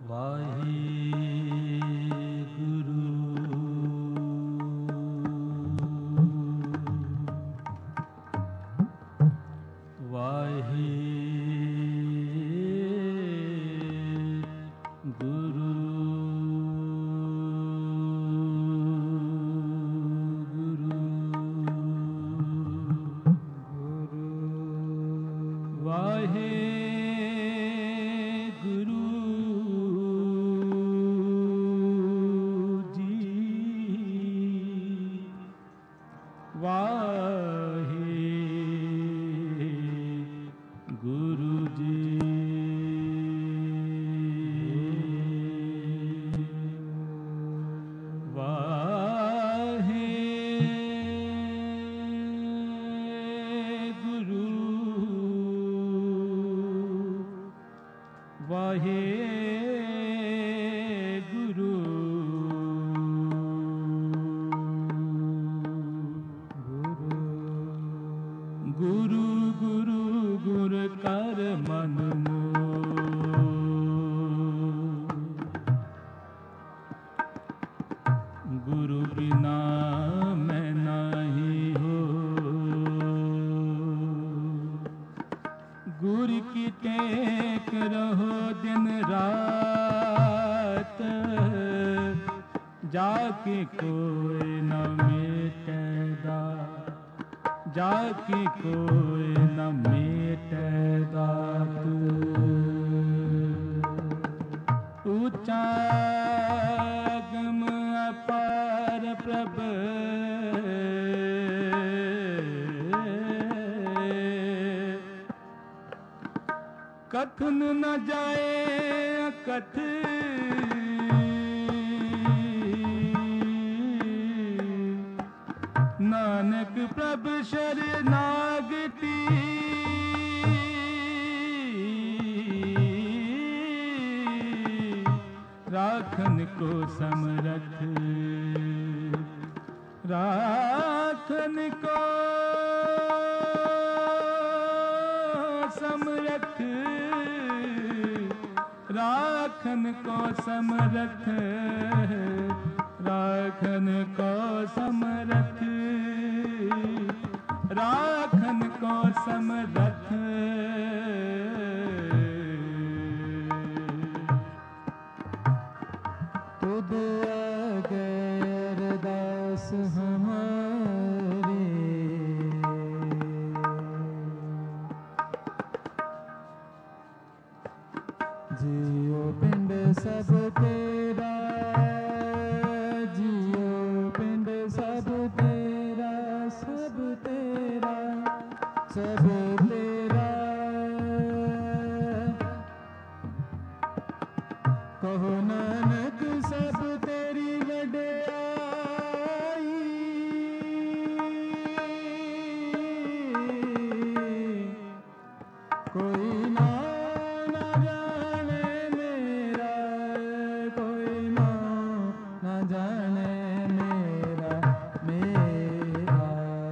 वाहिगुरु वाहिगुरु गुरु गुरु गुर कर मन गुरु बिना मैं नहीं हो। गुरु की टेक रहो दिन रात, जाके कोई न मिटेगा, जाके कोई न मिटेगा। ऊंचा गम अपार प्रभ कथन न जाए अकथ, नानक प्रभ शरणागति राखन को समरथ, राखन को समरथ, राखन को समरथ, राखन को समरथ, राखन को समरथ। तुद अगर दास हमारे, जियो पिंड सब तेरा, जियो पिंड सब तेरा, सब तेरा, सब तेरा। कहो नानक सब तेरी वड्याई, कोई ना जाने मेरा, कोई ना जाने मेरा, मेरा।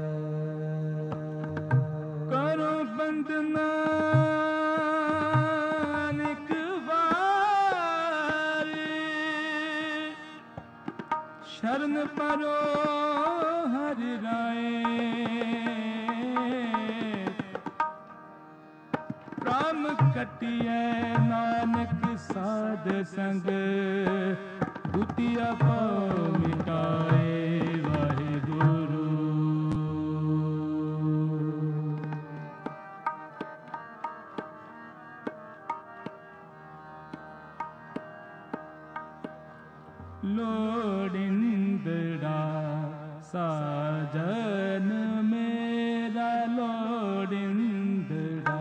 करो बंदना शरण परो हरि राय, काम कटिए नानक साध संग, दुतिया पाओ मिटाए वाहिगुरु। लोड़िंदड़ा साजन मेरा, लोड़िंदड़ा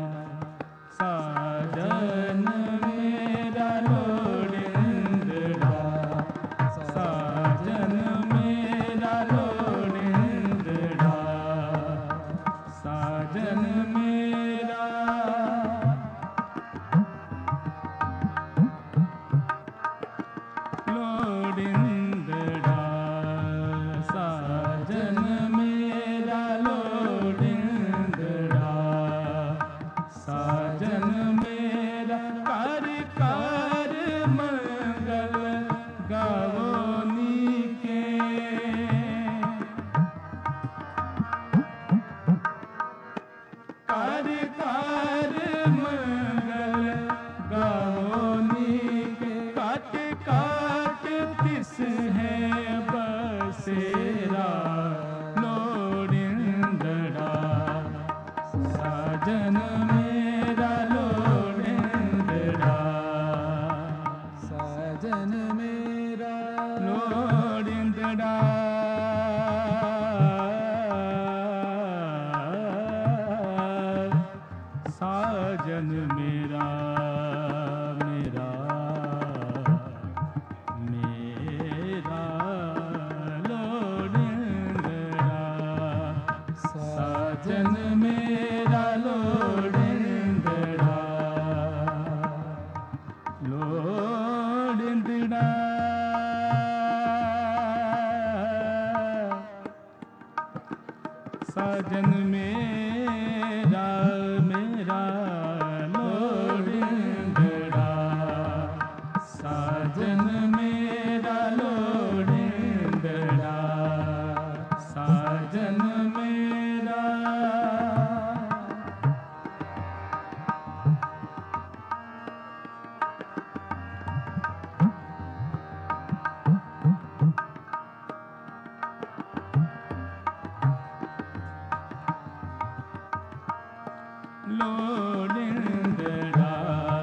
साजन मेरा, लोड़िंदड़ा साजन मेरा, लोड़िंदड़ा साजन मेरा। लोड़िंदड़ा साजन मेरा, लोड़िंदड़ा साजन मेरा। कर कर मन लोड़िंदड़ा साजन मेरा मेरा लोड़िंदड़ा साजन मेरा लोड़िंदड़ा साजन मेरा लोड़िंदड़ा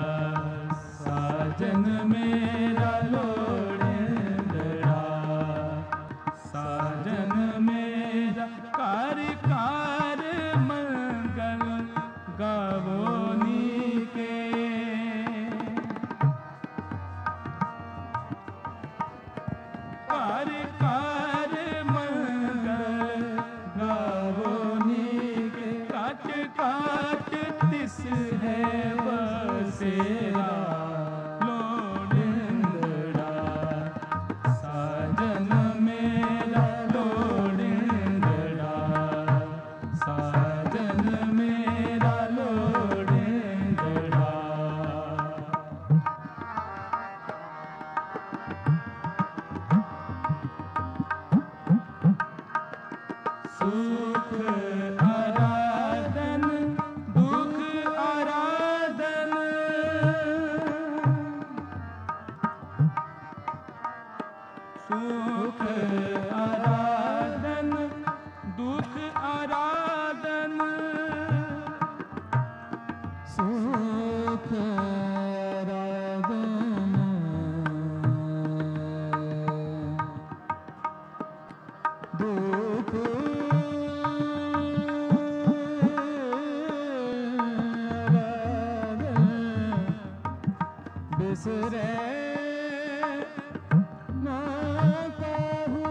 साजन मेरा लोड़िंदड़ा साजन मेरा कार कार मंगल गावो नीके कार कार मंगल गावो नीके काट काट तिस है बसेरा लोड़िंदड़ा साजन मेरा लोड़िंदड़ा साजन मेरा लोड़िंदड़ा सुख आराधन दुख आराधन सुख आराधन दुख आराधन सुख आराधन दुख बिसरे ना कहूँ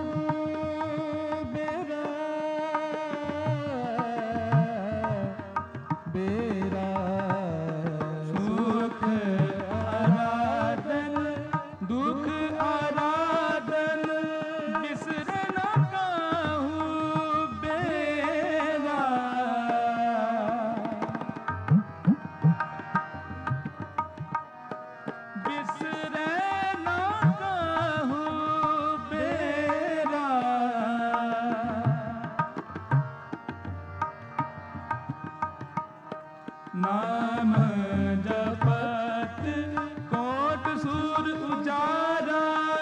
बेरा बेरा सुख आराधन दुख आराधन बिसरे न काहू बेरा बिसरे न काहू बेरा नाम जपत कोट सूर उजारा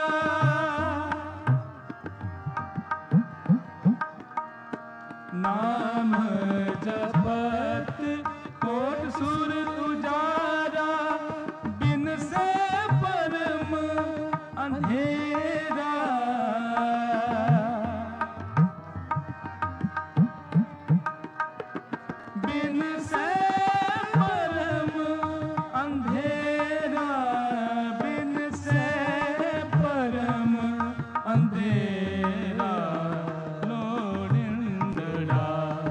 नाम जपत कोट सूर उजारा बिन से परम अंधेरा बिन से परम अंधेरा बिन से परम अंधेरा लोड़िंदड़ा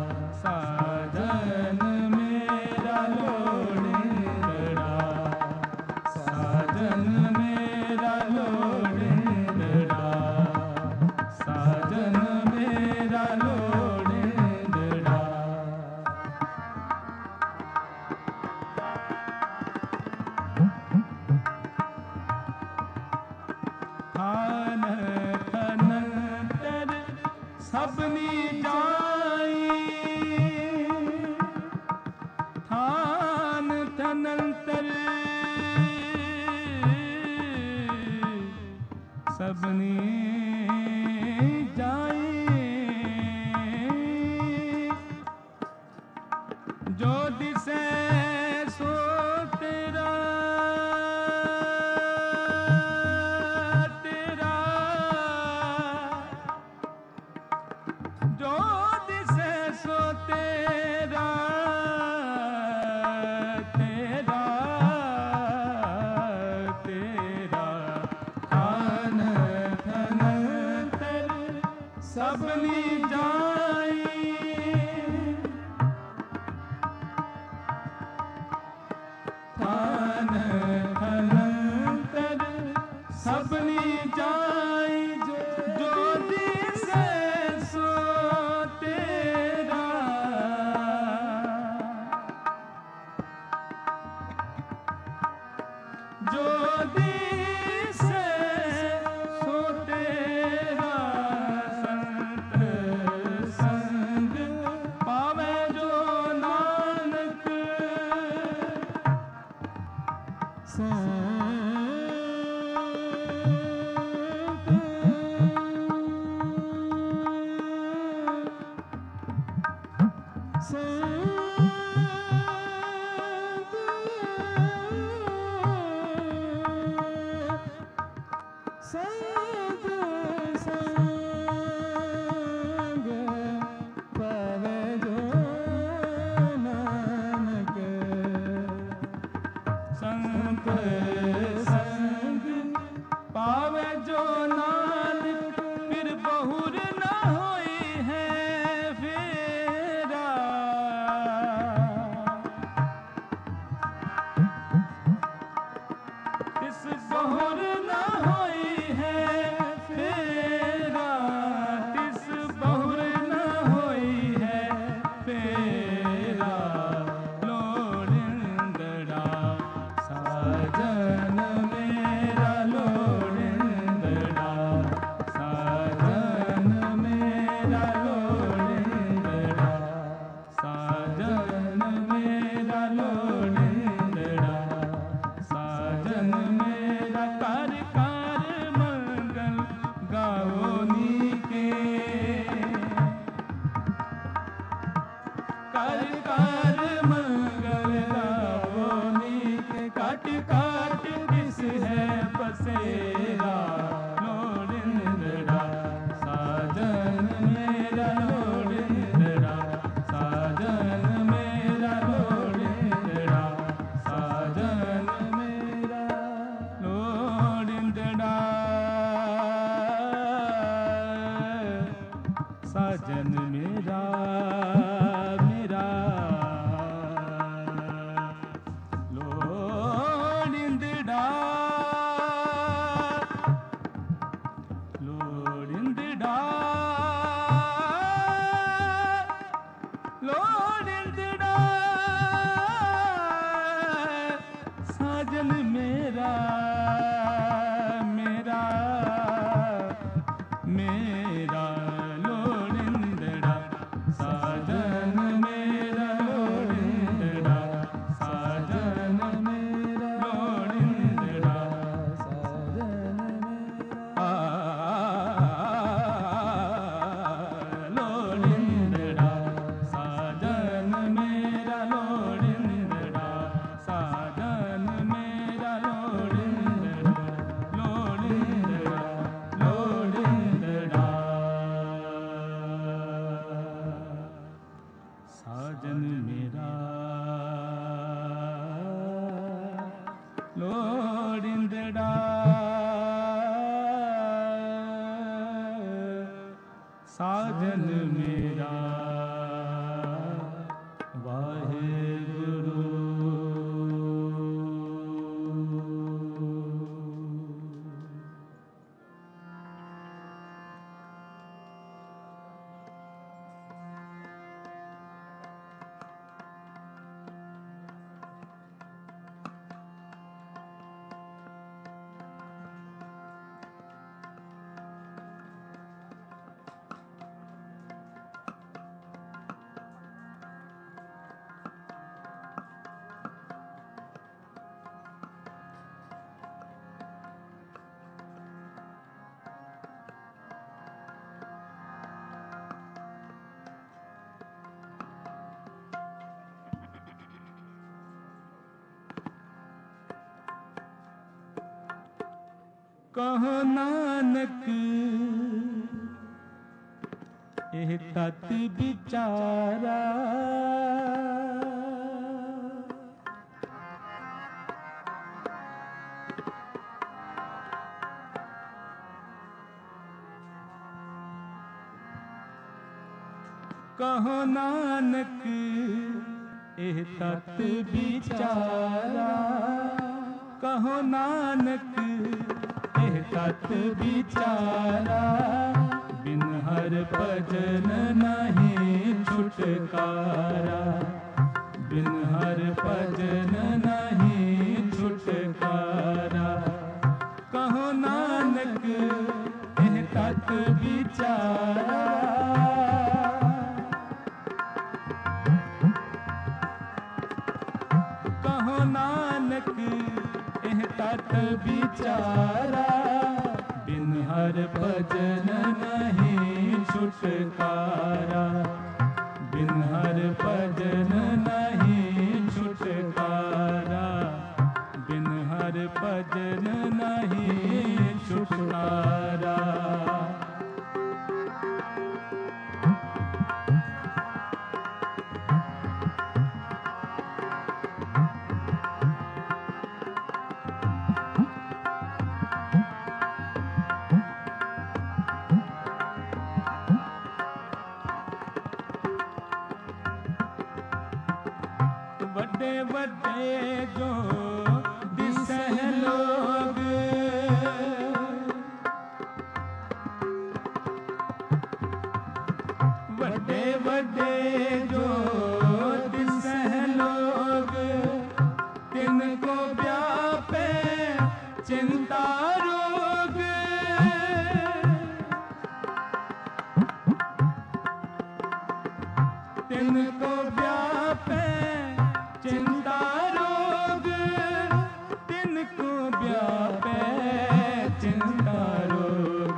साजन मेरा लोड़िंदड़ा साजन मेरा लोड़िंदड़ा साजन मेरा लोड़िंदड़ा थान थनंतर सबनी जाई थान थनंतर सबनी जाई जो दिसे सो तेरा तेरा जो दिसे सो तेरा तेरा तेरा थान थनंतर सबनी जाई थान थनंतर जाई जो दिसे सो तेरा जो दिसे सो तेरा संत संग पावे जो नानक संत संग पावे जो नानक फिर बहुर न होई है फेरा इस बहुर न होई है फेरा इस बहुर न होई है फेरा लोड़िंदड़ा साजन मेरा लोड़िंदड़ा साजन मेरा लोड़िंदड़ा साजन मेरा लोड़िंदड़ा साजन मेरा कर कर मंगल गाओ नीके कर कर मंगल गाओ नीके काट काट किस है बसेरा लोड़िंदड़ा साजन मेरा लोड़िंदड़ा साजन मेरा लोड़िंदड़ा साजन मेरा लोड़िंदड़ा साजन मेरा मेरा लोड़िंदड़ा लोड़िंदड़ा लोड़िंदड़ा साजन मेरा मेरा मेरा लोड़िंदड़ा साजन मेरा लोड़िंदड़ा साजन मेरा लोड़िंदड़ा साजन मेरा लोड़िंदड़ा साजन मेरा लोड़िंदड़ा साजन मेरा लोड़िंदड़ा लोड़िंदड़ा लोड़िंदड़ा साजन मेरा लोड़िंदड़ा साजन मेरा वाहेगुरु कहो नानक एह तत विचारा कहो नानक एह तत विचारा कहो नानक एह तत् विचारा, बिन हर भजन नहीं छुटकारा, बिन हर भजन नहीं छुटकारा। कहो नानक एह तत् विचारा, कहो नानक एह तत् विचारा, बिन हर भजन नहीं छुटकारा, बिन हर भजन नहीं छुटकारा, बिन हर भजन नहीं छुटकारा। बड़े बड़े जो दिसह लोग, बड़े बड़े जो दिसह लोग, तिनको व्यापे चिंता रोग, तिनको व्यापे चिंता रोग, तिनको व्यापे चिंता रोग।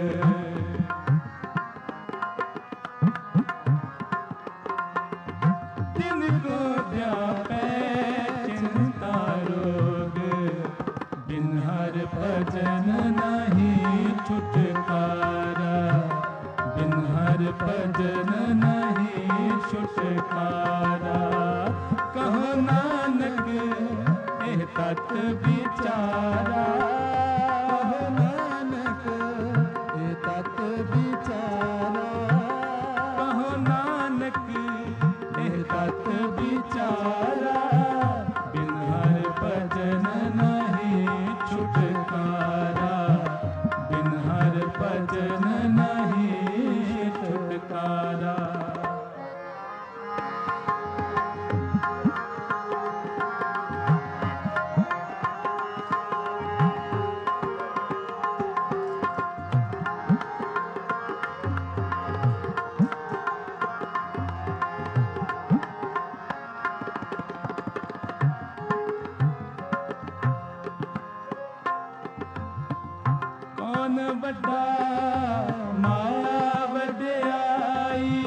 तिनको व्यापे चिंता रोग, बिन हर भजन नहीं छुटकारा, बिन हर भजन नहीं छुटकारा। कहो नानक एह तत् विचारा, कहो नानक एह तत् विचारा, कहो नानक एह तत् विचारा, बिन हर भजन नहीं छुटकारा, बिन हर भजन नहीं छुटकारा। कौन बड़ा माया वड्याई,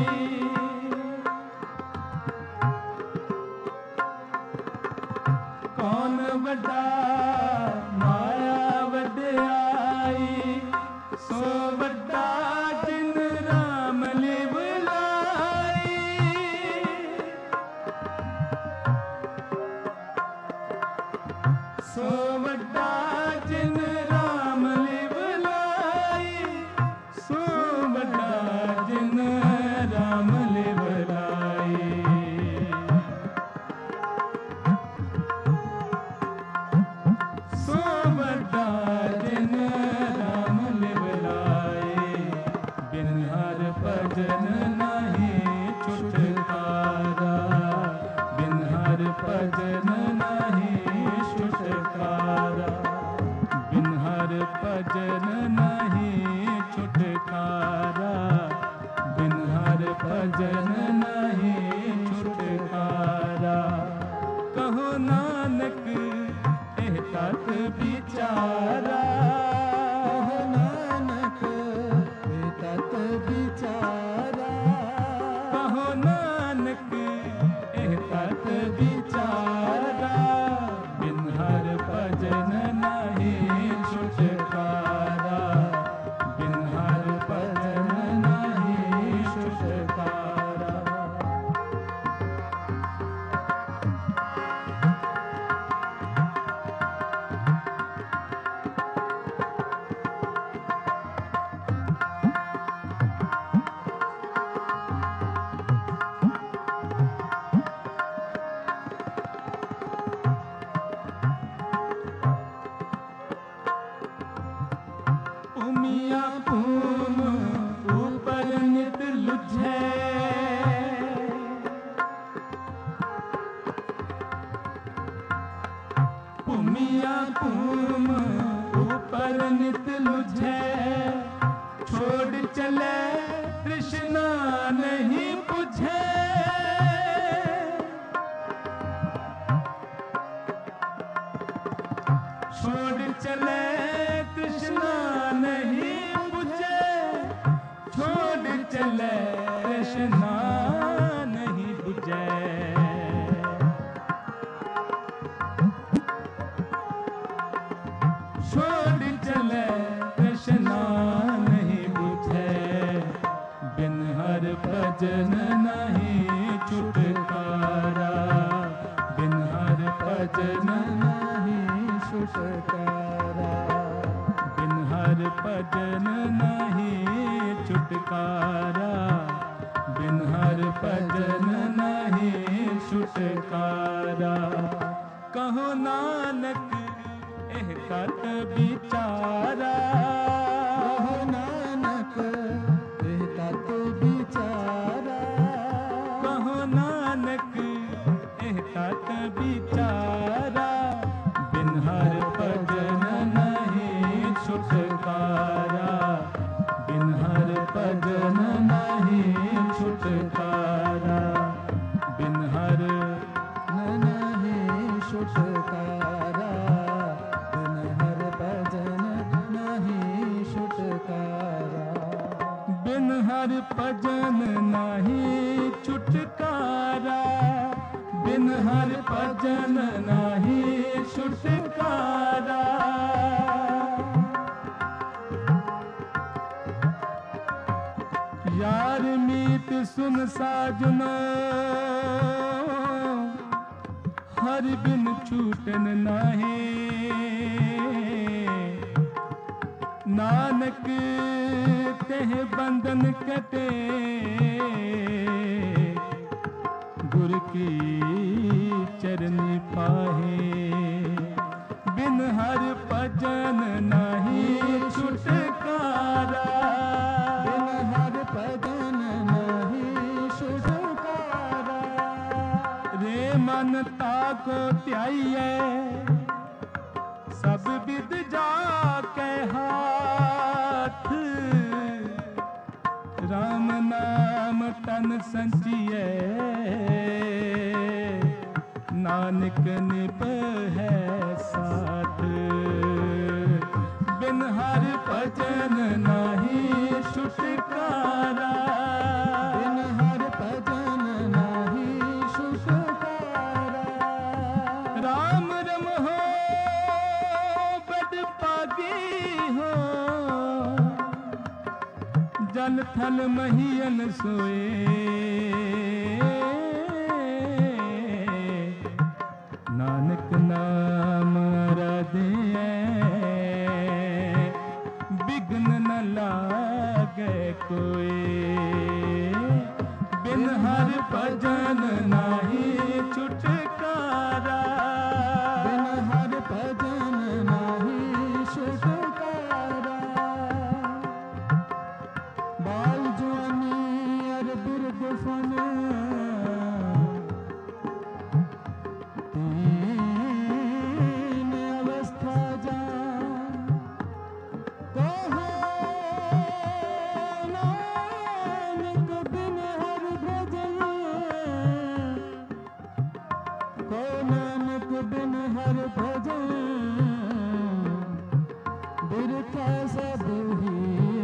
कौन बड़ा माया वड्याई, सो बड़ा जिन राम लिवलाई, सो बड़ा जिन राम लिवलाई, सो बड़ा जिन राम लिवलाई। सो बड़ा जिन राम लिवलाई, बिन हर भजन नहीं छुटकारा, बिन हर भजन नहीं छुटकारा, बिन हर भजन नहीं छुटकारा, बिन हर भजन नहीं छुटकारा। कहो नानक एह तत् विचारा, कहो नानक एह तत् विचारा, कहो नानक एह तत् विचारा, बिन हर भजन नहीं छुटकारा, बिन हर भजन नहीं छुटकारा। भूमिया भूम ऊपर नित लुझे, भूमिया भूम ऊपर नित लुझे, छोड़ चले कृष्णा नहीं बुझे, छोड़ चले कृष्णा नहीं बुझे, छोड़ चले कृष्णा नहीं बुझे, छोड़ चले कृष्णा नहीं बुझे, बिन हर भजन नहीं छुटकारा, बिन हर भजन नहीं छुटकारा, बिन हर भजन नहीं छुटकारा, बिन हर भजन नहीं छुटकारा। कहो नानक एह कत बिचारा, कहो नानक एह कत बिचारा, कहो नानक एह कत बिचारा, बिन हर भजन नहीं छुटकारा, बिन हर भजन नहीं छुटकारा, बिन हर नहीं छुटकारा, बिन हर भजन नहीं छुटकारा, बिन हर भजन नहीं छुटकारा, बिन हर भजन नहीं छुटकारा। यार मीत सुन साजनो, हर बिन छूटन नाही, नानक तेह बंधन कटे, गुर की चरनी पाहे, बिन हर भजन नहीं छुटकारा, बिन हर भजन नहीं छुटकारा, रे मन ताको त्याइए सब विद जाके हाथ, राम नाम तन संचिए, नानक निभ है साथ, बिन हर भजन नहीं छुटकारा, बिन हर भजन नहीं छुटकारा, राम रम हो बद पागी हो, जल थल महियन सोए, नानक नाम रदिए, बिघ्न न लागे कोई, बिन हर भजन नहीं छुटकारा, बिन हर भजन नहीं छुटकारा, बाल जवानी अर बिरद फन, तीन अवस्था जान, कहो नानक बिन हर भजन, कहो नानक बिन हर भजन, बिरथा सब ही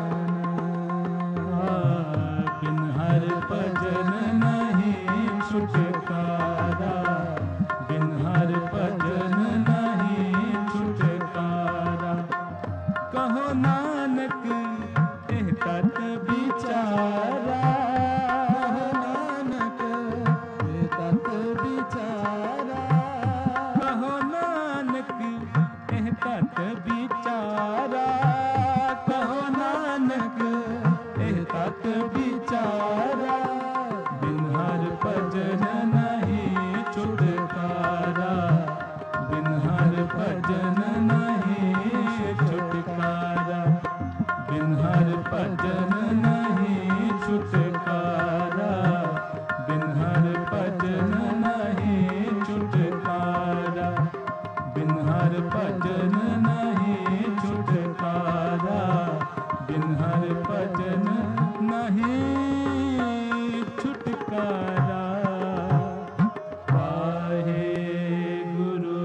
माना, बिन हर भजन नहीं छुटकारा, बिन हर भजन नहीं छुटकारा। कहो नानक एह कत बिचारा, कहो नानक एह कत बिचारा, कहो नानक एह कत बिचारा, कहो नानक एह कत बिचारा, बिन हर भजन नहीं छुटकारा, बिन हर भजन नहीं छुटकारा, भजन नहीं छुटकारा, बिन हर भजन नहीं छुटकारा। वाहे गुरु।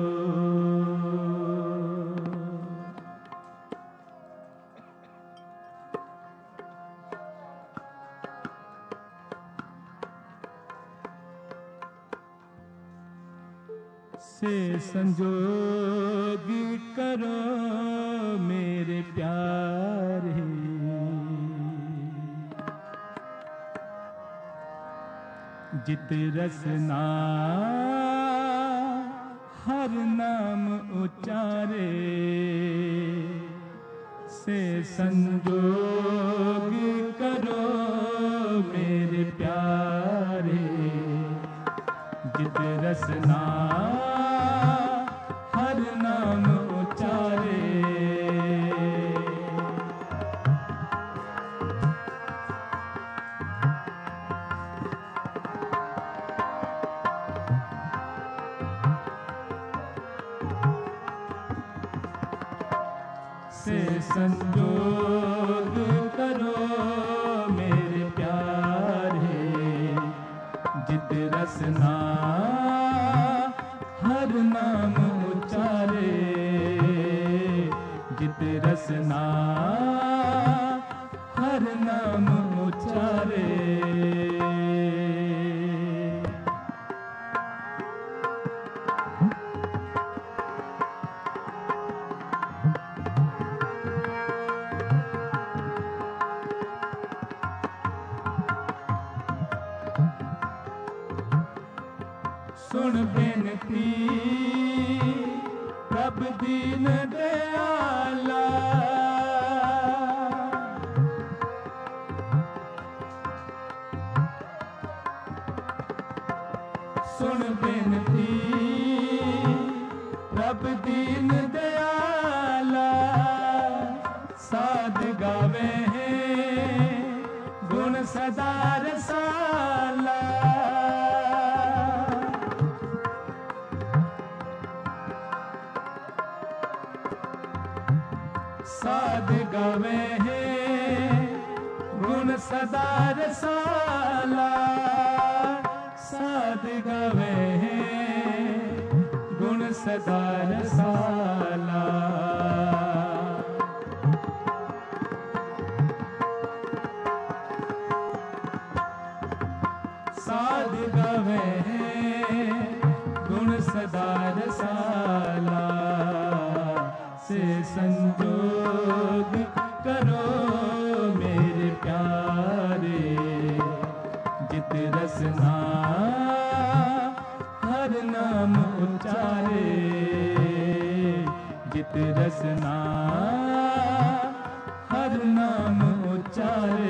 से संजोग करो मेरे प्यारे, जित रसना हर नाम उचारे। से संजोग करो मेरे प्यारे, जित रसना हर नाम उचारे। से संजोग करो मेरे प्यारे, जित रसना हर नाम उचारे। जित रसना हर नाम उचारे। सुन बेनती प्रभ दीन दयाला, सुन बेनती प्रभ दीन दयाला। साध गावे हैं गुण सदा रसाला। साध गावे हैं गुण सदा रसाला। साध गावे हैं गुण सदा रसाला। साध गावे हैं गुण सदा रसाला। से संजोग करो मेरे प्यारे, जित रसना हर नाम उचारे। जित रसना हर नाम उचारे।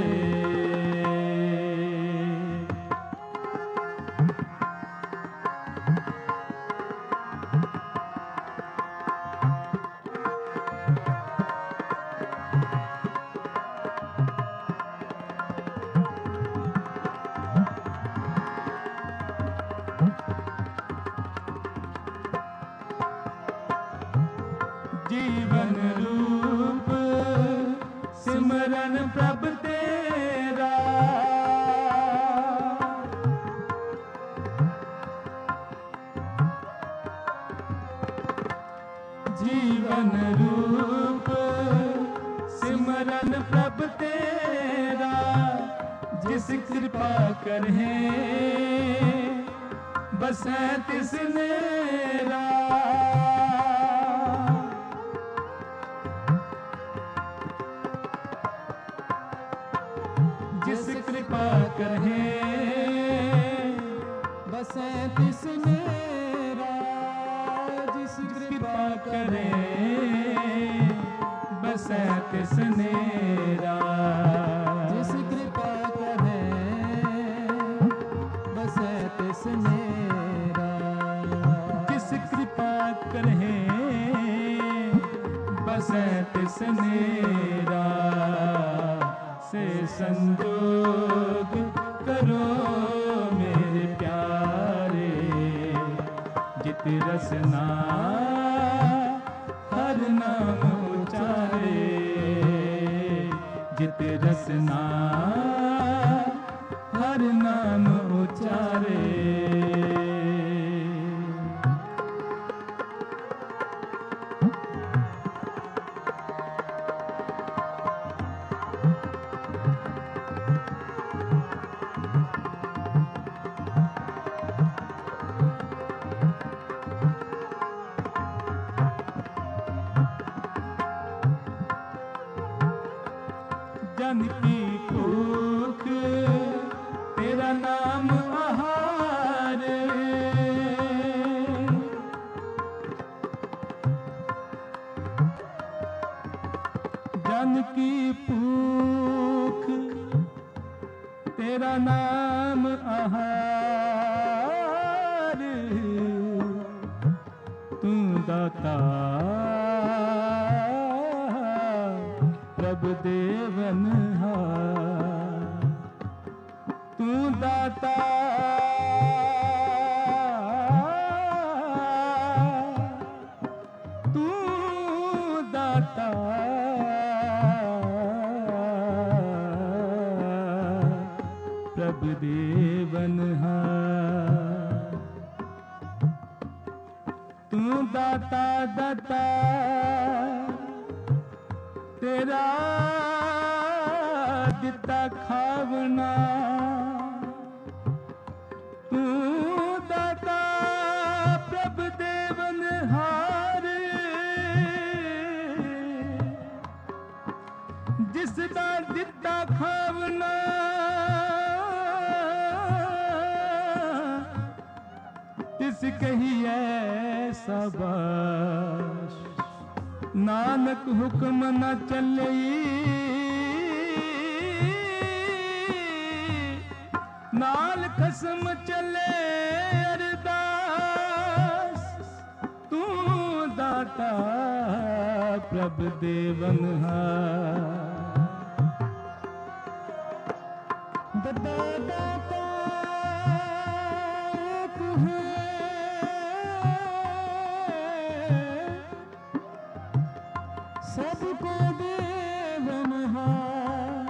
जीवन रूप सिमरन प्रभ तेरा। जीवन रूप सिमरन प्रभ तेरा। जिस कृपा करे बसै तिस नेरा। जिस कृपा करे बसै तिस नेरा। जिस कृपा करे बसै तिस नेरा। जिस कृपा करे बसै तिस नेरा। जिस कृपा करे बसै तिस नेरा। से संजोग करो मेरे प्यारे, जित रसना जित रसना हर नाम उचारे। जन की भूख तेरा नाम आहार, जन की भूख तेरा नाम आहार, तू दाता प्रभु देवनहार, तू दाता तू दाता प्रभु देवनहार, तू दाता दाता तेरा दिता खावना, तू दाता प्रभु देवनहार, जिसदा दिता खावना तिस कहिए शाबाश, नानक हुक्म न चलई नाल खसम चले अरदास, तू दाता प्रभु देवनहार, दाता दाता एक है, सबको देवनहार,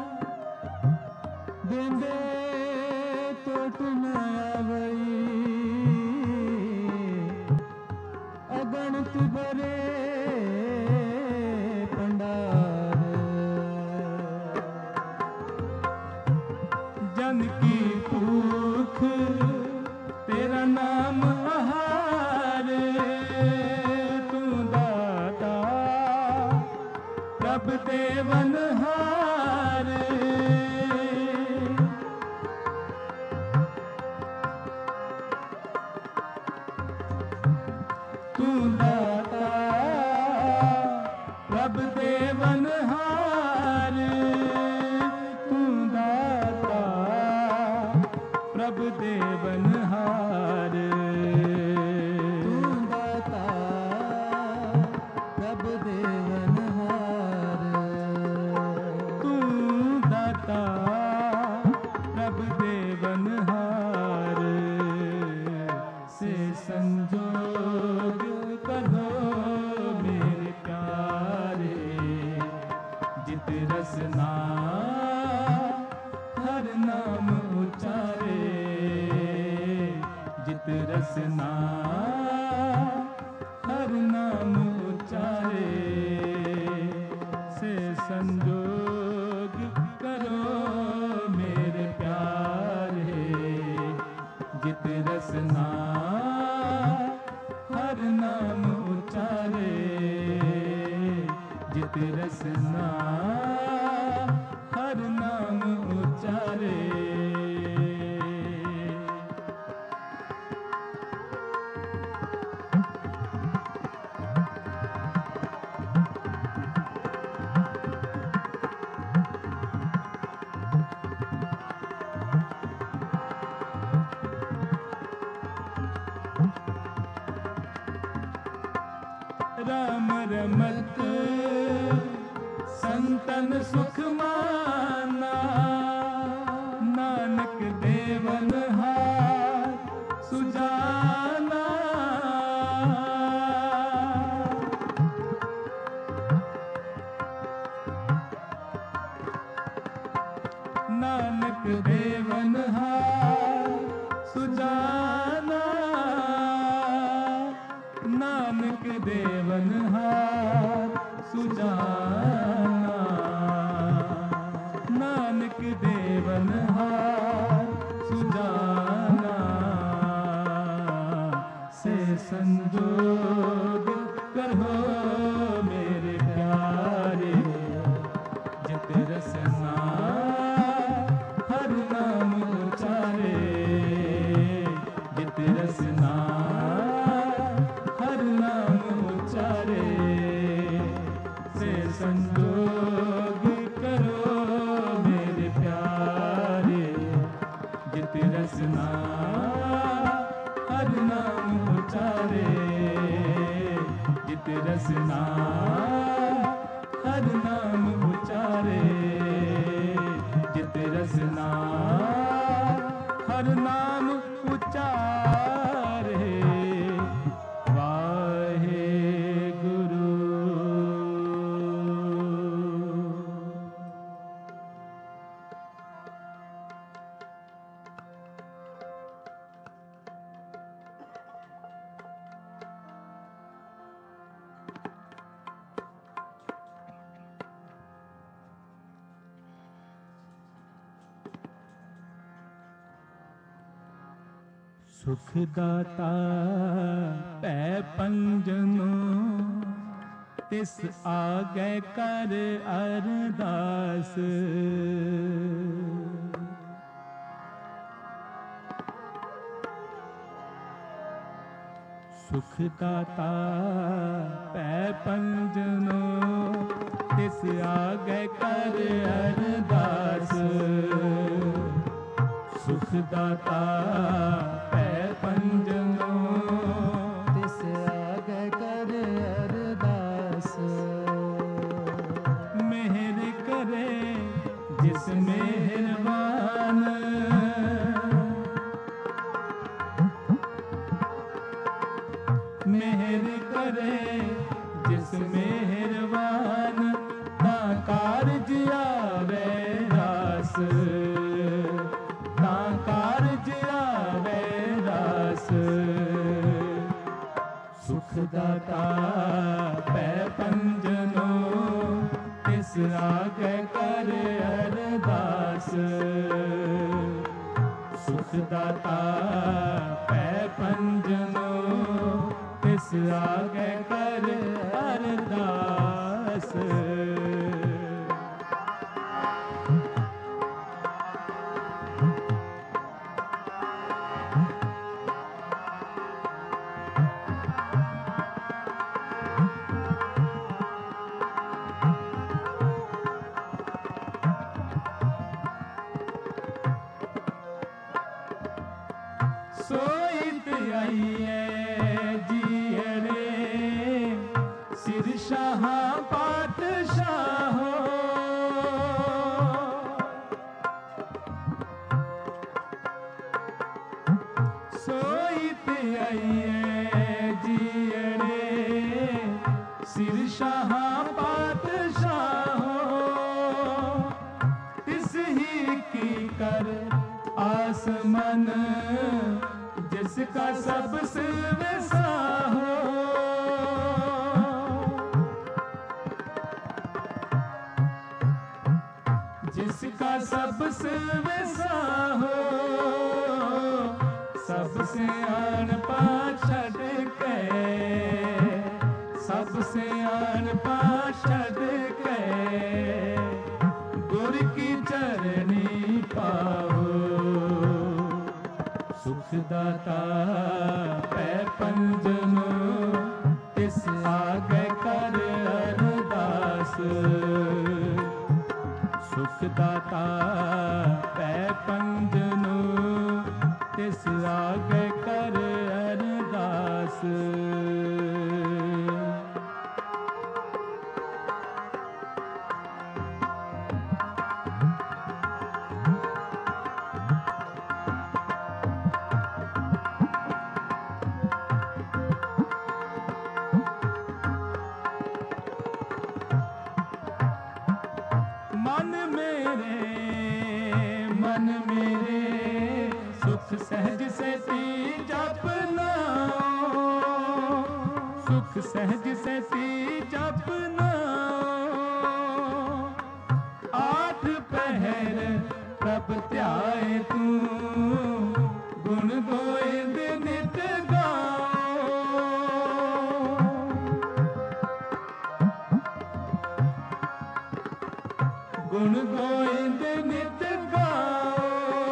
देंदे तो तुम आवई, अगणित बरे भंडार, जन की भूख तेरा नाम आहार, तू दाता प्रभु देवनहार, तू दाता प्रभु देवनहार, तू दाता प्रभु देवनहार, तू दाता प्रभु देवनहार, तू दाता प्रभु देवनहार, से संजोग करो मेरे प्यारे, जित रसना हर नाम उचारे, जित रसना हर नाम उचारे, से संजोग करो मेरे प्यारे, जित रसना हर नाम उचारे, जित रसना हर नाम उचारे। राम रमत संतन सुख माना, नानक देवनहार सुजाना, ਨਾਨਕ ਦੇਵਨ ਹਾਰ ਸੁਜਾਨਾ ਨਾਨਕ ਦੇਵਨ ਹਾਰ ਸੁਜਾਨਾ ਨਾਨਕ ਦੇਵਨ ਹਾਰ ਸੁਜਾਨਾ ਸੇ ਸੰਜੋਗ ਕਰੋ ਮੇਰੇ ਪਿਆਰੇ ਜਿਤ ਰਸਨਾ ਹਰ ਨਾਮ ਉਚਾਰੇ ਜਿਤ ਰਸਨਾ ਹਰ ਨਾਮ ਉਚਾਰੇ ਸੇ ਸੰਜੋਗ ਕਰੋ ਮੇਰੇ ਪਿਆਰੇ ਜਿਤ ਰਸਨਾ ਹਰ ਨਾਮ ਉਚਾਰੇ ਜਿਤ ਰਸਨਾ ਹਰ ਨਾਮ ਉਚਾਰੇ ਜਿਤ ਰਸਨਾ ਹਰ ਨਾਮ ਉਚਾਰੇ ਵਾਹਿਗੁਰੂ। ਸੁਖ ਦਾਤਾ ਭੈ ਪੰਜਨੋ ਤਿਸ ਆਗੇ ਕਰ ਅਰਦਾਸ ਸੁਖ ਦਾਤਾ ਭੈ ਪੰਜਨੋ ਤਿਸ ਆਗੇ ਕਰ ਅਰਦਾਸ ਸੁਖ ਦਾਤਾ ਭੈ ਪੰਜਨੋ ਤਿਸ ਆਗੇ ਕਰ ਅਰਦਾਸ ਮਿਹਰ ਕਰੇ ਜਿਸ ਮਿਹਰਬਾਨ ਮਿਹਰ ਕਰੇ ਜਿਸ ਮਿਹਰਬਾਨ ਤਾਂ ਕਾਰਜ ਆਵੇ ਰਾਸ ਤਾਂ ਕਾਰਜ ਆਵੇ ਰਾਸ ਸੁਖ ਦਾਤਾ ਭੈ ਪੰਜਨੋ ਤਿਸ ਆਗੇ ਕਰ ਅਰਦਾਸ ਸੁਖ ਦਾਤਾ ਭੈ ਪੰਜਨੋ ਤਿਸ ਆਗੇ ਕਰ ਅਰਦਾਸ ਸੋਇਤ ਆਈਏ ਜੀਅਰੇ ਸਿਰ ਸ਼ਾਹਾਂ ਪਾਤਸ਼ਾਹੋ ਸੋਇਤ ਆਈਏ ਜੀਅਰੇ ਸਿਰ ਸ਼ਾਹਾਂ ਪਾਤਸ਼ਾਹੋ ਤਿਸ ਹੀ ਕੀ ਕਰ आसमन जिसका सबसे वैसा हो जिसका सबसे वैसा हो सबसे आन पात छड़ के सबसे आन पात छड़ के गुर की चरनी पाओ सुख दाता भै पंजनो तिस आगे कर अरदास सुख दाता भै पंजनो तिस आगे कर अरदास मन मेरे मन मेरे सुख सहज सेती जपना, सुख सहज सेती जपना। आठ पहर प्रभ ध्याए तू, गुण गोविंद नित गाओ। गुण गोविंद नित गाओ,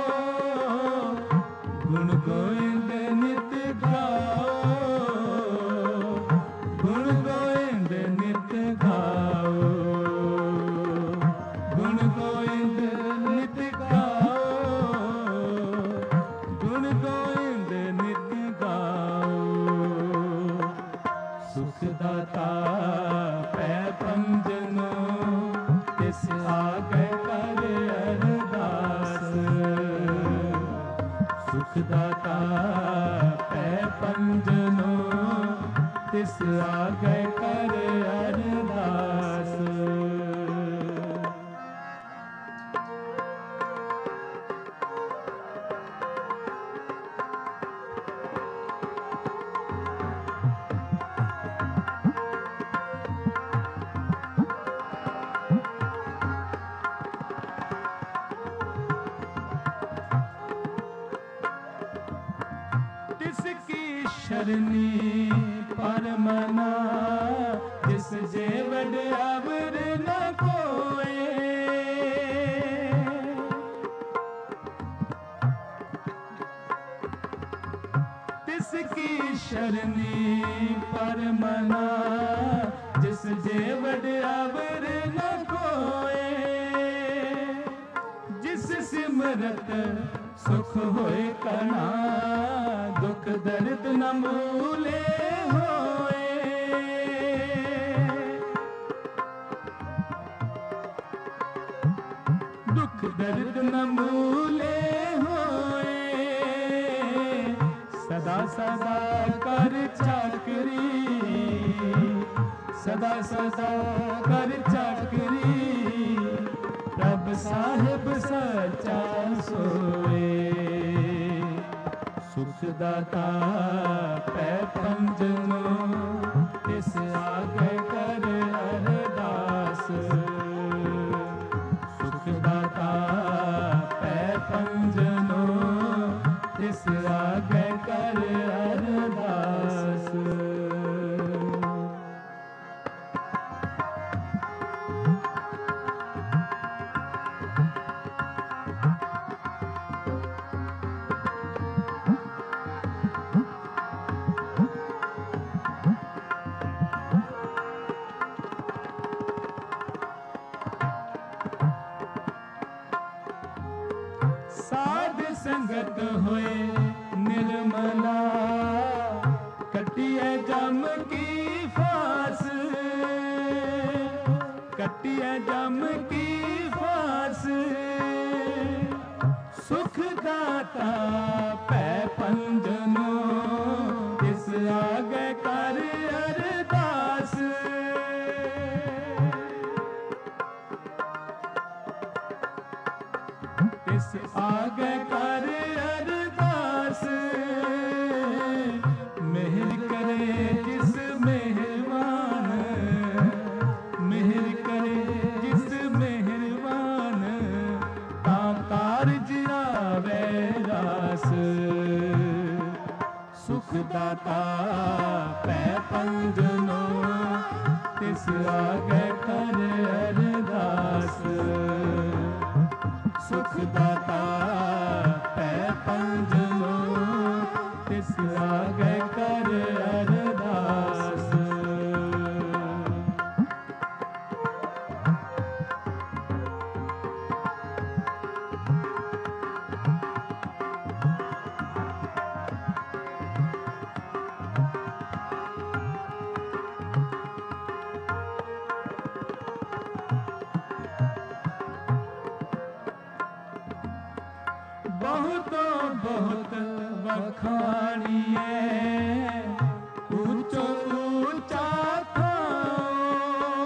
गुण गोविंद नित गाओ, गुण गोविंद नित गाओ, गुण गोविंद नित गाओ, गुण गोविंद नित गाओ। सुख दाता पै पंजनो, तिस आगे कर अरदास। सुख दाता पै पंजनो, तिस आगे कर अरदास। तिसकी शरणी परमना, जिस जेवड अवर न कोए। तिसकी शरणी परमना, जिस जेवड अवर न कोए। जिस सिमरत सुख होए कना, दुख दर्द न मूले होए। दुख दर्द न मूले होए। सदा सदा कर चाकरी, सदा सदा कर चाकरी। प्रभ साहिब सच्चा सोए। सुख दाता पै पंजनो, तिस आगे कर अरदास। सुख दाता पै पंजनो, तिस आगे कर अरदास। साध संगत होए निर्मला, कटिए जम की फास। कटिए जम की फास। सुख दाता पै पंजनो, तिस आगे कर अरदास। तिस आगे कर अरदास। मेहर करे जिस मेहरबान, मेहर करे जिस मेहरबान। तां कारज आवे रास। सुख दाता पै पंजनो, तिस आगे कर अरदास। सुख दाता पै पंजनो, तिस आगे कर अरदास। बहुत बहुत वखाणिए, ऊंचो ऊंचा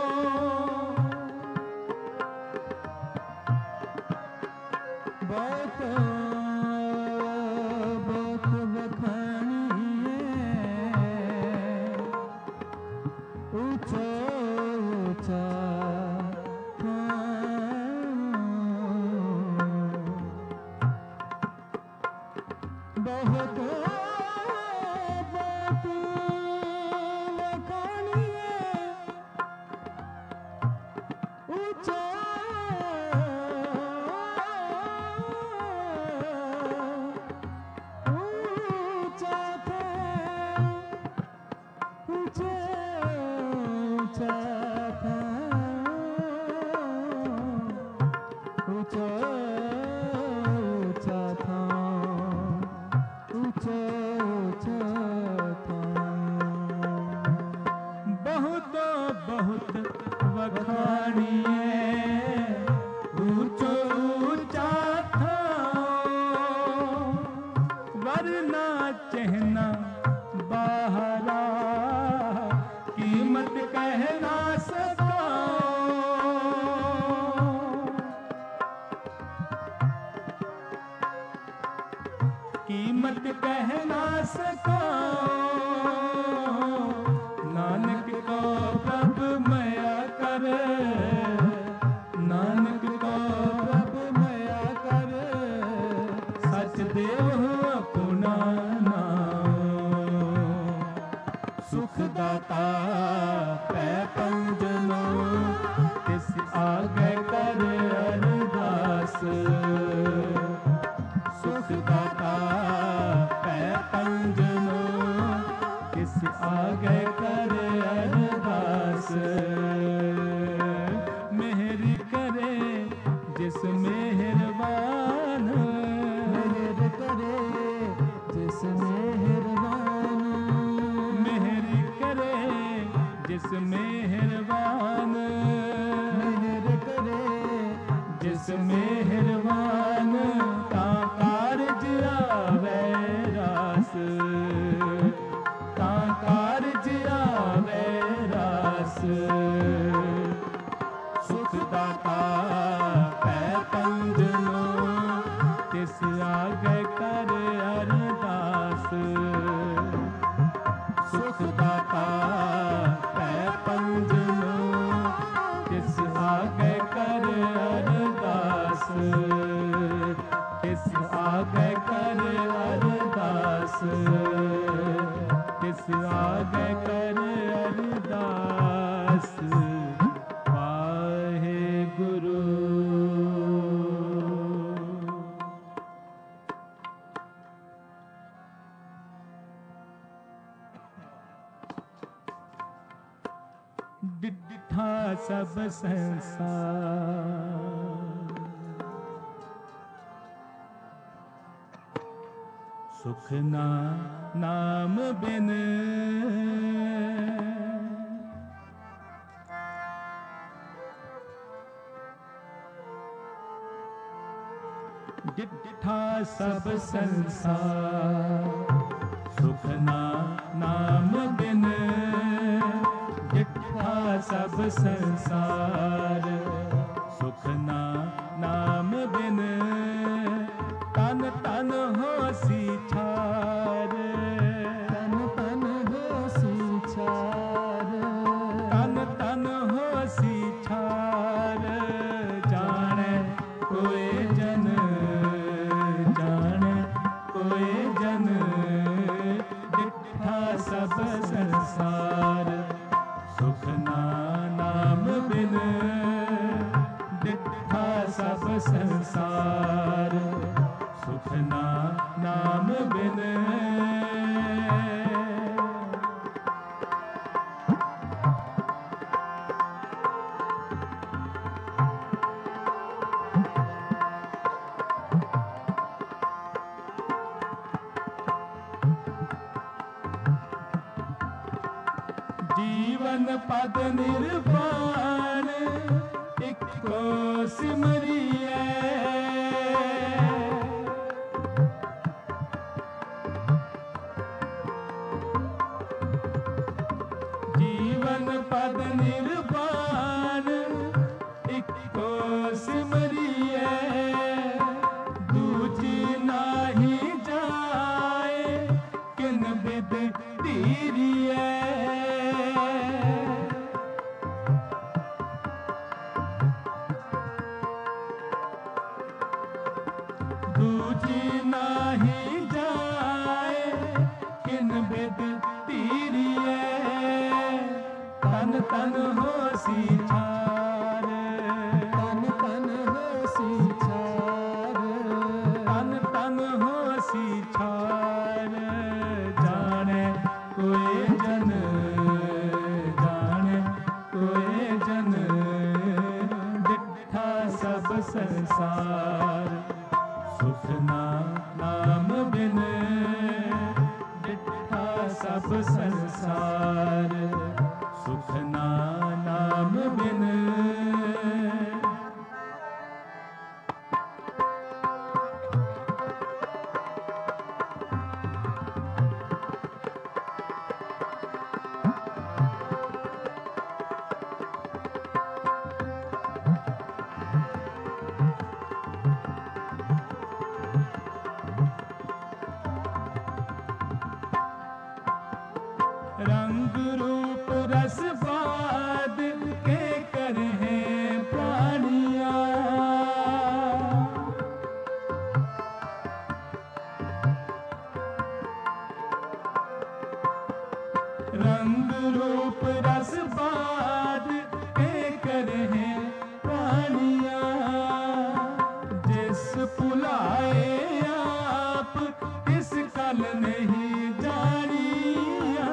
थाओ। बहुत ऊंचा बहुत ऊंचा कीमत कह ना सको, नानक को प्रभ मया कर, नानक को प्रभ मया कर, सच देव अपना नाम, सुख दाता पै पंजनो, तिस आगे कर अरदास, सुख दाता पै पंजनो, तिस आगे कर अरदास, मेहर करे जिस मेहरबान, मेहर करे जिस मेहरबान, मेहर करे जिस मेहरबान, मेहर करे जिस मेहरबान, ता कारज आवे रास, ता कारज आवे रास, सुख दाता पै पंजनो, तिस आगे कर अरदास, सुख दाता पै पंजनो, तिस आगे कर अरदास, तिस आगे कर अरदास, तिस आगे कर अरदास, वाहे गुरु। डिठा सब संसार, सुख ना नाम बिन, डिठा सब संसार, सुख ना नाम बिन, डिठा सब संसार, सुख ना नाम बिन, तन तन होसी छार, तन तन होसी छार, तन तन होसी छार, जाने कोई जन, जाने कोई जन, डिठा सब संसार, सुख ना नाम बिन, डिठा सब संसार, सुख ना नाम बिन, जीवन पद निर्वाण इको सिमरिए, जीवन पद निर्वाण इको सिमरिए, दूजी नाही जाए किन बिद तीरिए, संसार। सुख नाम बिन डिठा सब संसार। सुख नाम बिन रंग रूप रस स्वाद के कर हैं प्राणिया। रंग रूप रस स्वाद के कर हैं प्राणिया। जिस पुलाए आप इस कल नहीं जानिया।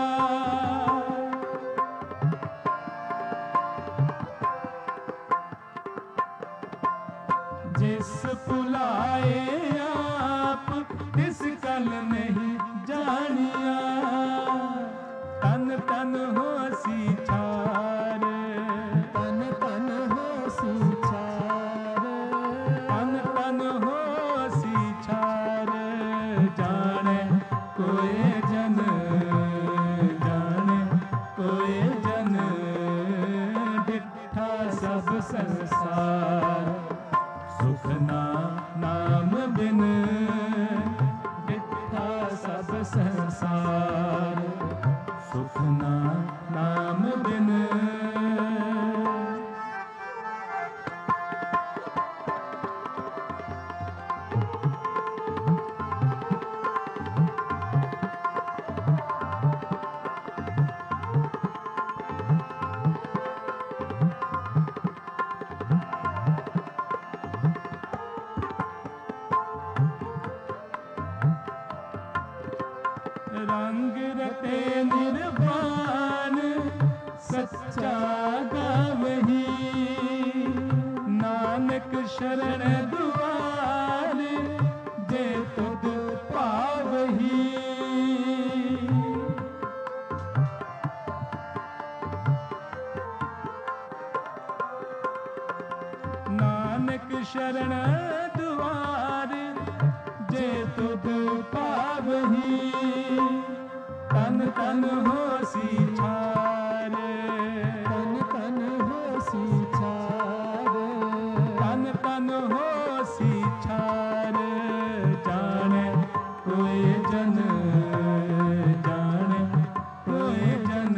जिस पुलाए आप इस कल नहीं जानिया। तन तन होसी छार। तन तन होसी छार। तन तन होसी छार। जाने कोई जन जाने कोई जन डिठा सब संसार। सुख नाम बिन डिठा सब संसार। सुख नाम बिन रंग रते निर्वाण सच्चा गावही। नानक शरण दुआर जे तुद पावही। नानक शरण दुआर जे तुद पावही। तन तन होसी छार। तन तन होसी छार। तन तन होसी छार। जाने कोई जन जाने कोई जन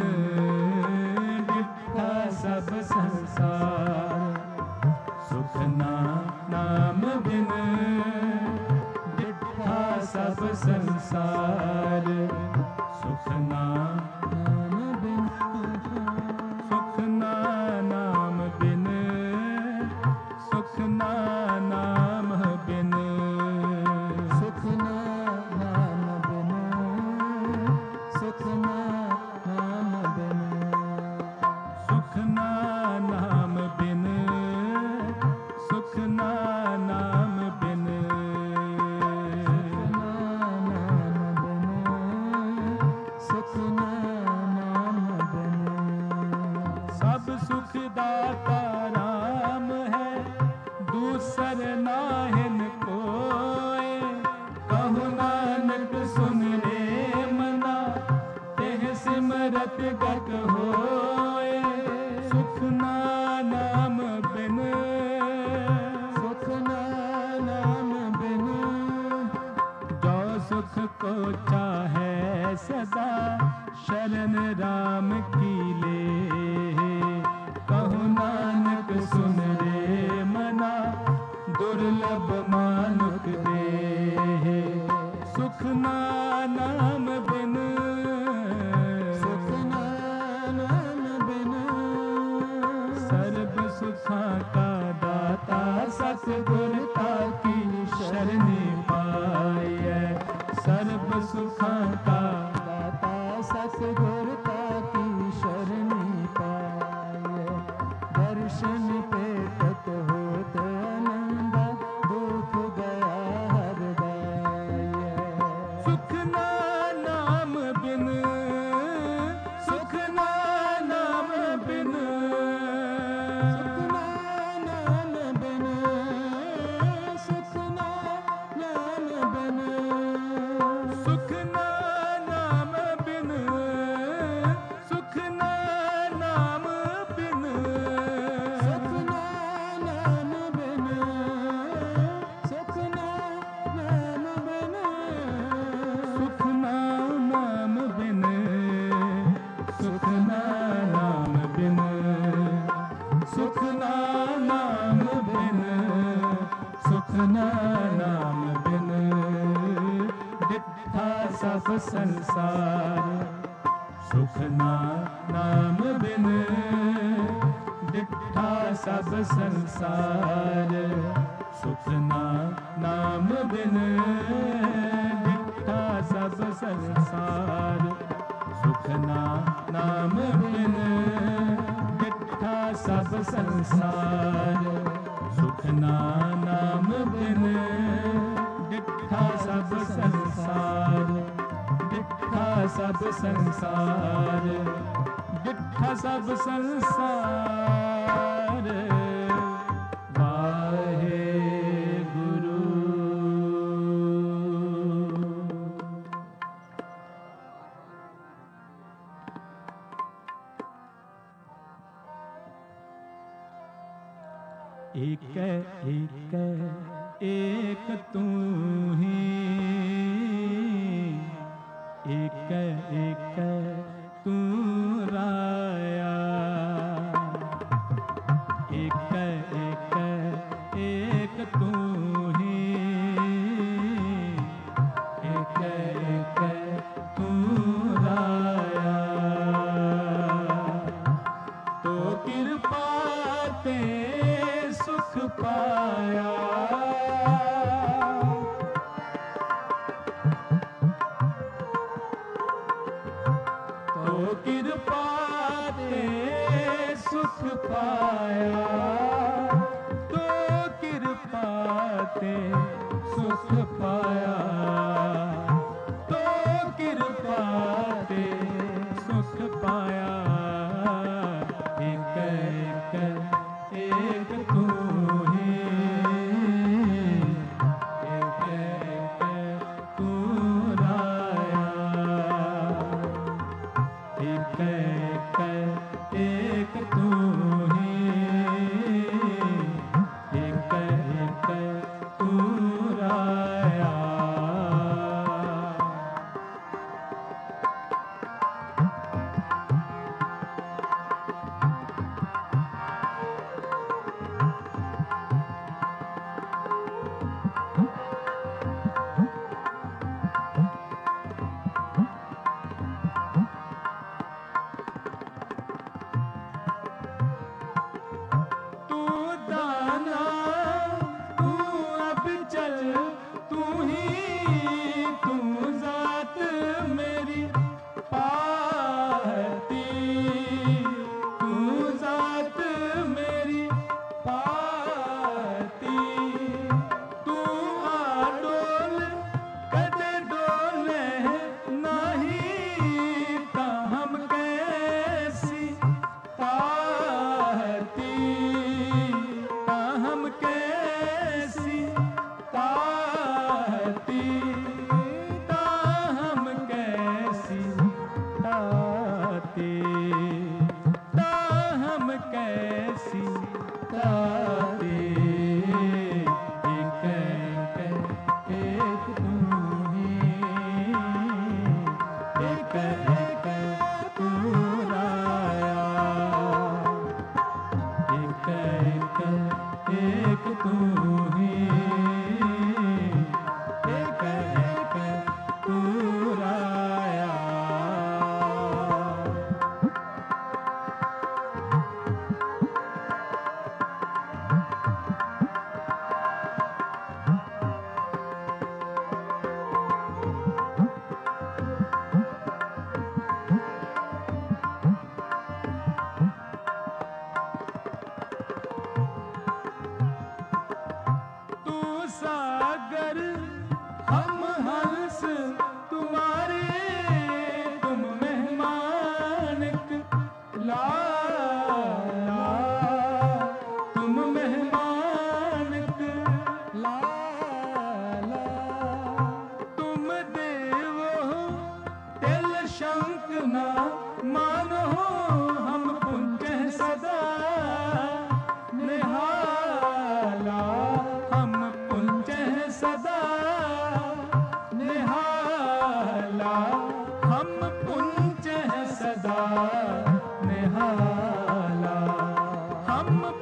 डिठा सब संसार। सुख नाम बिन डिठा सब संसार। सुख नाम बिन सुख नाम बिन सुख नाम बिन सुख नाम बिन सुख नाम बिन सुख नाम बिन सुख नाम बिन सुख नाम बिन। सब सुख दाता राम है दूसर नाहिन कोय। कहु नानक सुन रे मना तेह सिमरत गत होय। सुख नाम बिन सुख नाम बिन जो सुख को चाहे सदा शरण राम की ले। कहु नानक सुन रे मना दुर्लभ मानुक दे। सुख नाम बिन सुख नाम बिन सर्व सुखा का दाता सतगुर ताकी शरणी पाए। सर्व सुखा का दाता सतगुर ताकी शरणी पाए। दर्शन पेटत होत सुख नाम बिन, सुख नाम बिन डिठा सब संसार। सुख नाम बिन डिठा सब संसार। सुख नाम बिन डिठा सब संसार। सुख नाम बिन डिठा सब संसार। सुख नाम बिन डिठा सब संसार। डिठा सब संसार। डिठा सब संसार। वाहे गुरु। एक एक एक तू ही, एक एक तू राया। एक एक एक तू ही, एक एक तू राया। तो कृपा ते सुख पाया। तो कृपा ते सुख पाया। तो कृपा ते सुख पाया। तो कृपा ते सुख पाया। एक एक एक तू ही, एक एक तू राया। एक एक एक तू ही, एक एक तू राया। सदा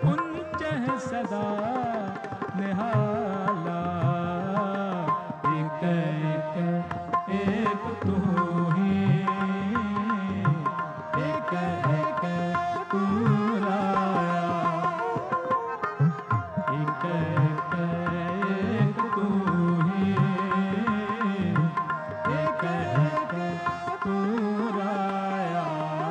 उच्च है सदा निहाला। एक एक एक तू ही, एक एक तू राया, एक एक तू ही, एक एक तू राया।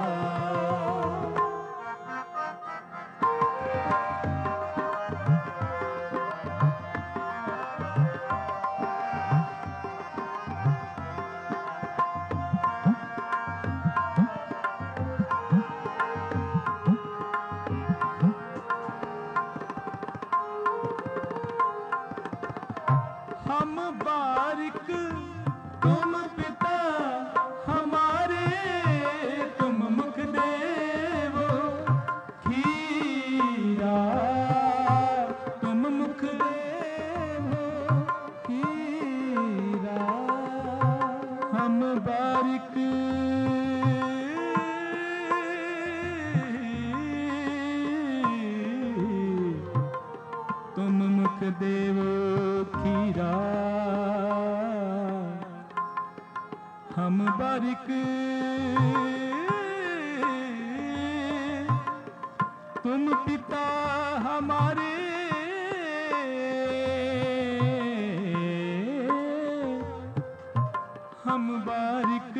हम बारिक तुम पिता हमारे, तुम मुख देवो खीरा, तुम मुख देवो खीरा। हम बारिक तुम मुख देवो खीरा, हम बारिक तुम पिता हमारे, हम बारिक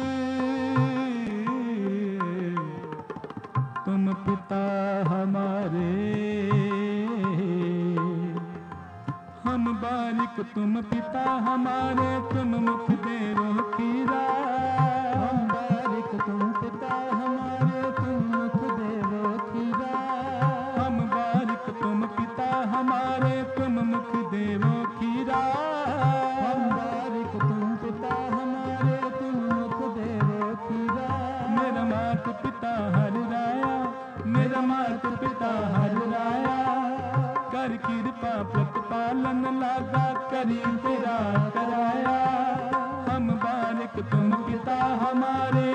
तुम पिता हमारे, हम बारिक तुम पिता हमारे, तुम मुख देवो खीरा। हम बारिक तुम पिता हमारे, तुम मुख देवो खीरा। हम बारिक तुम पिता हमारे, तुम मुख देवो खीरा। हम बारिक तुम पिता हमारे, तुम मुख देवो खीरा। मेरा मात पिता हर राया, मेरा मात पिता हर राया, कर कृपा प्रतिपालन लागा, करी तेरा कराया। हम बारिक तुम पिता हमारे,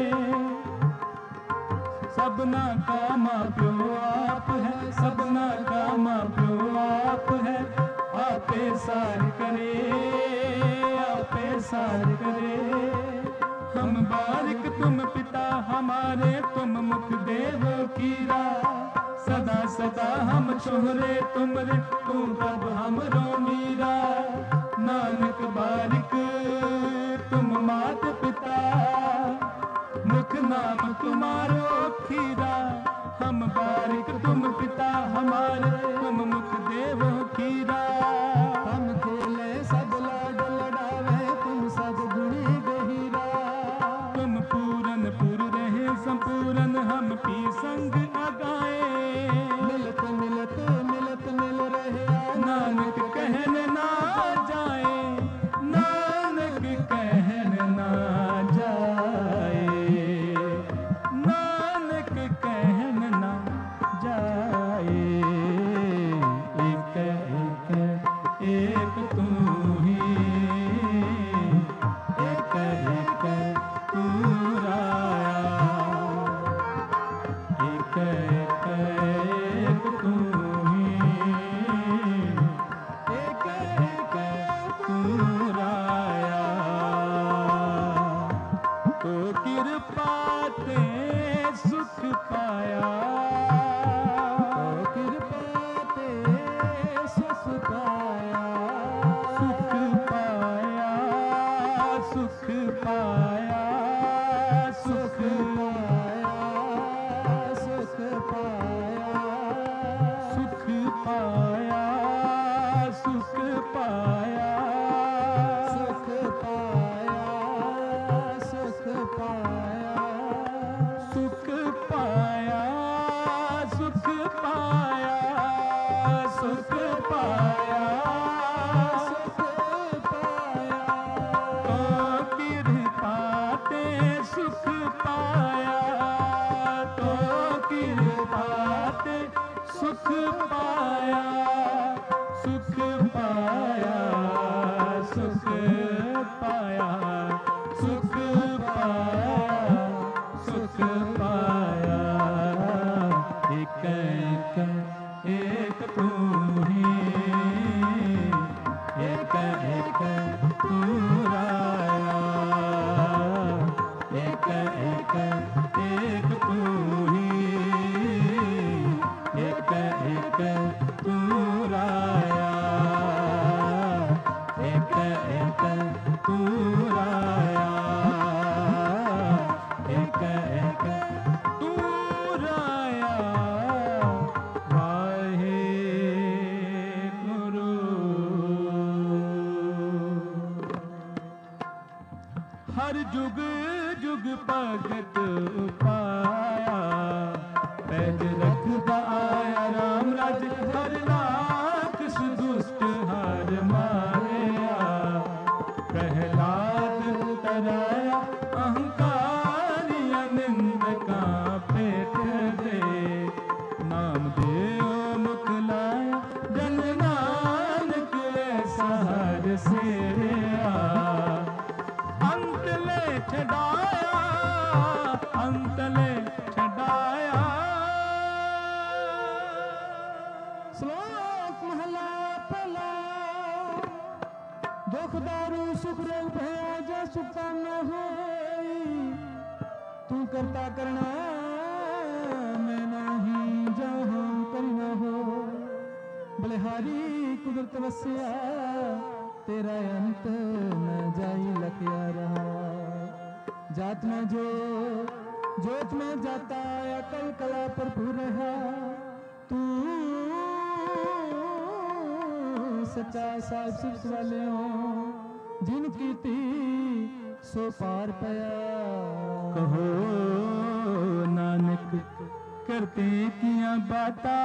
सबना का माँ प्यो आप है, सबना का माँ प्यो आप है। आपे सार करे, आपे सार करे। हम बारिक तुम पिता हमारे, तुम मुख देवो खीरा। सदा सदा हम छोरे तुमरे, तू कब हमरो मीरा। नानक बारिक तुम मात पिता, मुख नाम तुम्हारो खीरा। हम बारिक तुम पिता हमारे, तुम मुख देवो खीरा। हम खेले सब लाड लड़ावे, तुम सब गुणी गहीरा। तुम पूरन पुर रहे संपूरन, हम पी संग अगाए। मिलत मिलत मिलत मिल रहे, नानक कहन ना जाए, नानक कहन ना जाए, नानक कहन ना जाए। एक एक एक तू ही, एक एक तू राया, एक एक तू ही, एक एक तू राया। तो कृपा ते सुख पाया, तो कृपा ते सुख पाया। सुख पाया, सुख पाया, सुख पाया, सुख पाया, सुख पाया, सुख पाया, सुख पाया, सुख पाया, सुख पाया, सुख पाया, सुख पाया, तो कृपा ते सुख पाया, तो कृपा ते सुख पाया, सुख पाया, सुख पाया, सुख पाया, सुख पाया। एक एक एक तू राया, एक एक तू राया, एक एक तू राया। वाहे गुरु हर जुग जुग भगत पाया, पैज रखदा आया राम राज हर लाख सुदुष्ट हार मारिया। प्रहलाद तराया अहंकारिया निंदका पेट दे, नाम देओ मुख लाया जन नानक ऐसा हर सेया। अंतले छड़ाया, अंतले छड़ाया। श्लोक महला पहला। दुख दारू सुख रोग भया जा सुखा न होई, तू करता करना मैं नहीं जाऊं करी न हो। बलिहारी कुदरत वसिया तेरा अंत न जाई लखया रहा। जात में जो जोत में जाता अकल कला भरपूर रहा। तू सच्चा साहिब सिफत वाले हो, जिन कीती सो पार पया। कहो नानक करते किया बाता,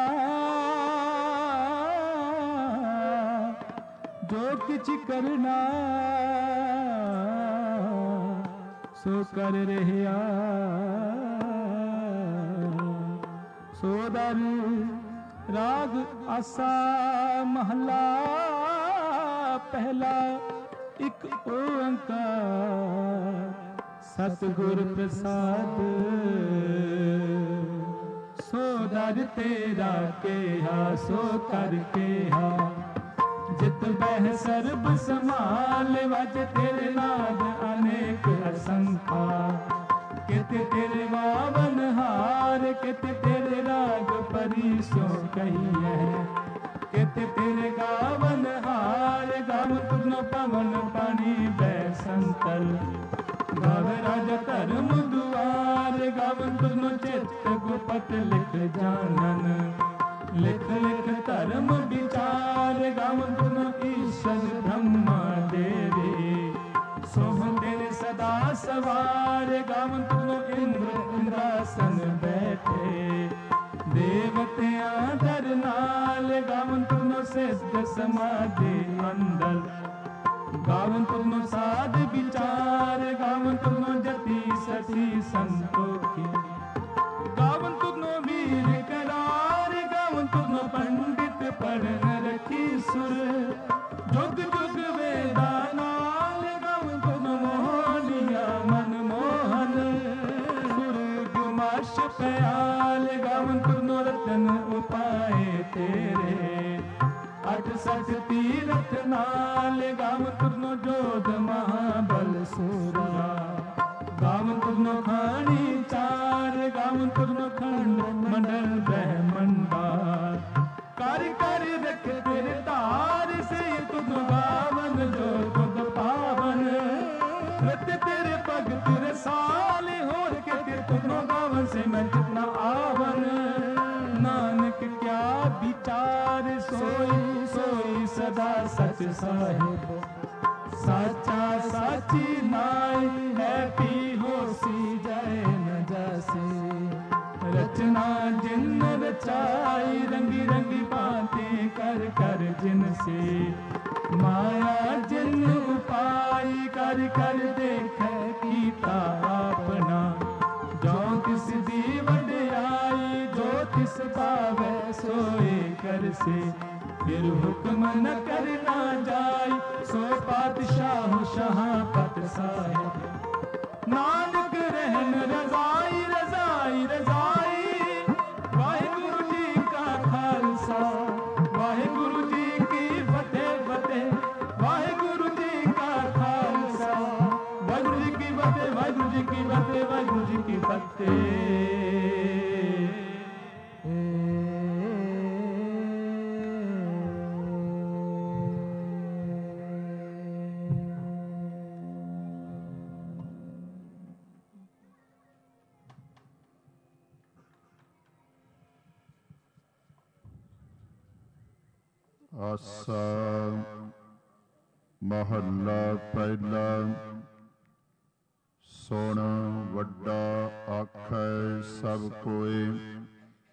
जो किछ करना सो कर रहा। सो दारू राग आसा महला पहला। एक ओंकार सतगुर प्रसाद, सो दर तेरा केहा सो कर केहा। जित बह सर्ब समाल वज तेरे नाद अनेक असंखा। कित तेरे वावन हार कित तेरे राग परिसो कही है। कित तेरे गावन हार गाव तुनो पवन पानी बैसंतल। गाव राज धर्म दुआर गाव तुनो चित्त गुपत लिख जानन। लिख लिख धर्म विचार गाव तुनो ईश्वर ब्रह्मा देवी। सोह तेरे सदा सवार गाव तुनो इंद्र इंद्रासन बैठे। देवतियां दर नाल गाव तुनो सिद्ध समाधि अंदर। गाव तुनो साध विचार गाव तुनो जति सती संतोखी। गाव तुनो वीर करार गाव तुनो पंडित पढ़न रखी सुर। जुग जुग वेदा नाल गाव तुनो मोहनिया मन मोहन। सुर गुमाश प्याल गाव तुनो रतन उपाय तेरे। अठ सठ तीरथ नाल गाव तुनो जोध महाबल सूरा। गाव तुनो खानी चार गाव तुनो खंड मंडल ब्रह्मंडार। कर कर रख तेरे तार से तुनो गावन जो तुद पावन। रत तेरे भगत रसाल होर के तुनो गावन से मैं जितना आवन। नानक क्या विचार सोई सोई सदा सच साहिब। साचा साची नाई है पी होसी जाए न जासे। रचना जिन रचाई रंगी रंगी बातें कर कर जिनसे। माया जिन उपाय कर कर देखे कीता अपना। जो तिस दी वड्याई जो तिस पावे सोए कर से। फिर हुक्म न करना जाय सो पातशाह शहापत साहिब। नानक रहन रजाई रजाई रजाई। वाहिगुरु जी का खालसा वाहिगुरु जी की फतेह फतेह। वाहिगुरु जी का खालसा वाहिगुरु जी की फतेह वाहिगुरु जी की फतेह वाहिगुरु जी की फतेह। ਆਸਾ ਮਹੱਲਾ ਪਹਿਲਾ। ਸੁਣ ਵੱਡਾ ਆਖੈ ਸਭ ਕੋਇ,